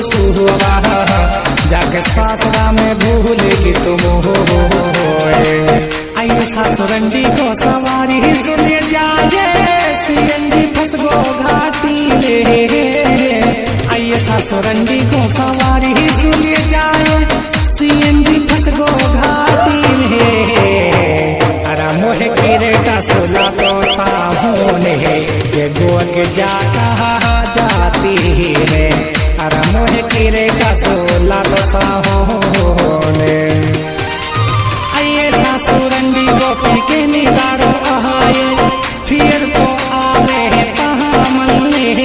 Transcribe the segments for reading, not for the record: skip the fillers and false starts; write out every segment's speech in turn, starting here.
सुहवा जाके सासरा में भूलेगी तुम हो। आइए सासुरंडी को सवारी सुने जाए सीएनजी फसगो घाटी ले। आइए सासुरंडी को सवारी सुने जाए सीएनजी फसगो घाटी में। अरे मोहे किरेटा सोला तो साहोने ये गोग जाता जाती है। अरे मोहे किरेटा सोला तो साहोने। आइए सासुरंडी गोपी के निदारो आए फिर तो आवे पहामल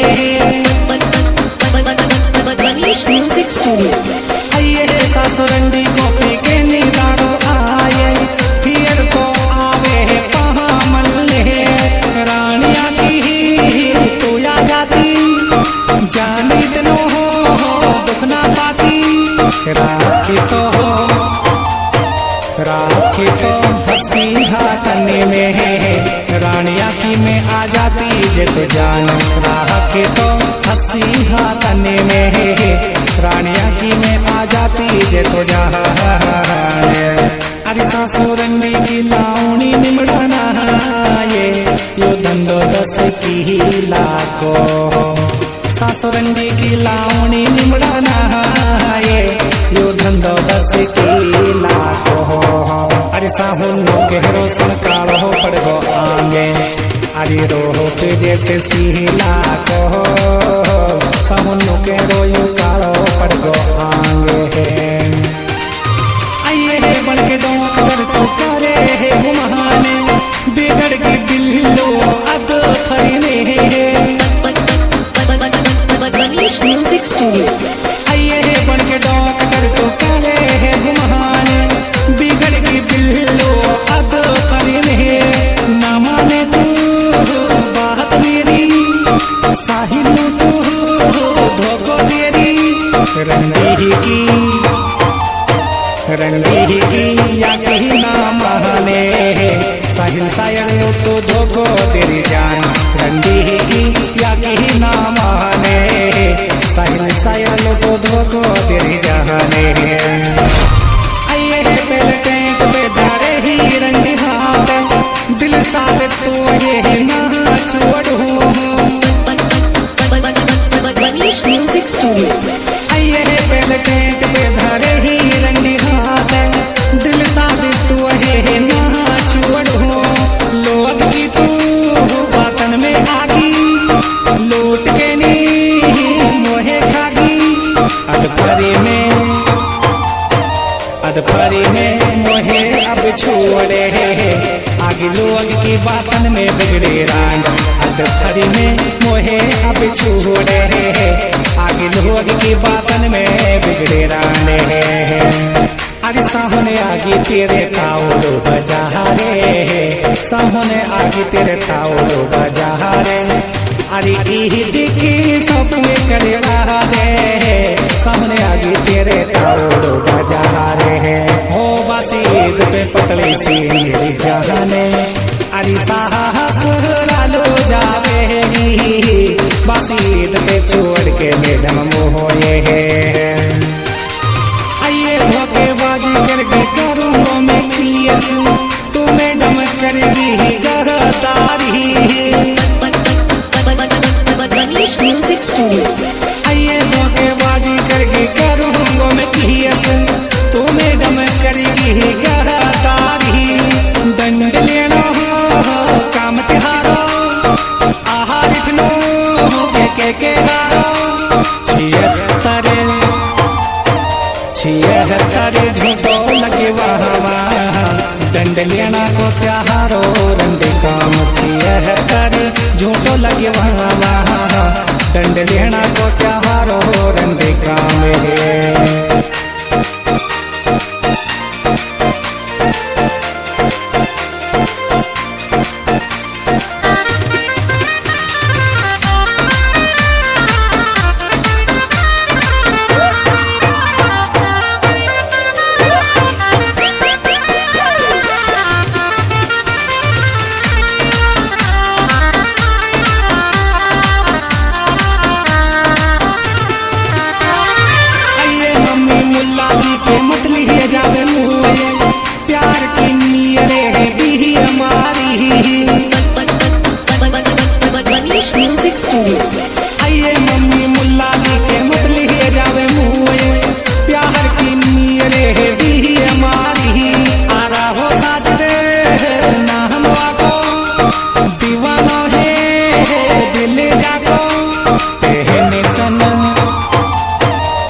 म्यूजिक स्टूडियो। आइए सासुरंडी गोपी के निदारो आए फिर तो आवे पहामल रानिया की तो या जाती जानी दिनो हो दुख ना पाती। राखी तो हंसी हाथने में रानिया की में आ जाती जे तो जान। राखी तो हंसी हाथने में रानिया की में आ जाती जे तो जान। अरे सासुरंडी की लावणी निमड़ाना ये यो धंधो 10 की लाखो। सासुरंडी की लावणी निमड़ाना ये यो धंधो 10 की लाखो। अरे साहुनो गहरो सुन कालो पड़ गो आंगे अरे रोहो पे जैसे सीला को। साहुनो गहरो यो कालो पड़ गो आंगे। आइए बड़ के डोंक कर तो करे है घुमाने बिगड़ की बिल्लो अब फरीने म्यूजिक स्टूडियो। आइए बड़ के डोंक कर तो करे है घुमाने बिगड़ की बिल्लो अब फरीने। ना माने तू बात मेरी साहिल तू धोखो तेरी। रंगी की या कहीं ना माने साहिल सायर तो धोखो तेरी जान। रंगी की या कहीं ना माने साहिल सायर तो धोखो तेरी जाने। आइए पहले टेंट पे धारे ही रंगी हाथ दिल साथ तो ये ना छोड़ो म्यूजिक स्टूडियो। आइए पहले टेंट पे धारे ही रंगी हाथ दिल साथ तो ये ना छोड़ो। लोग की तू बातन में आगी लौट के नी मोहे खागी। अधपरी में मोहे अब छोड़े आगे लोग की बातन में बिगड़े रांड। अधपरी में मोहे अब छोड़े आगे लोग की बातन में बिगड़े रांड। अरे सामने आगे तेरे ताओ बजारे सामने आगे तेरे ताओ बजारे। अरे देखी सपने करे रे सामने आगे तेरे ताओ बजारे हो। बसीद पे पतली सी मेरी जाने अरे साहस लालो जावेगी। बसीद पे छोड़ के मैडम मोहे आइए धोखेबाजी करके करूँगा मैं केस तू मैडम करेगी गद्दारी म्यूजिक स्टूडियो। आइए धोखेबाजी करके करूँगा मैं केस तू मैडम करेगी गद्दारी। दंड लेना काम तिहारो आहार नो के हारो। 76 झूठो लगे वहाँ दंड लेना को त्योहारो रंडे काम। 76 झूठो लगे वहाँ दंड लेना को त्योहारो रंडे काम है। Studio.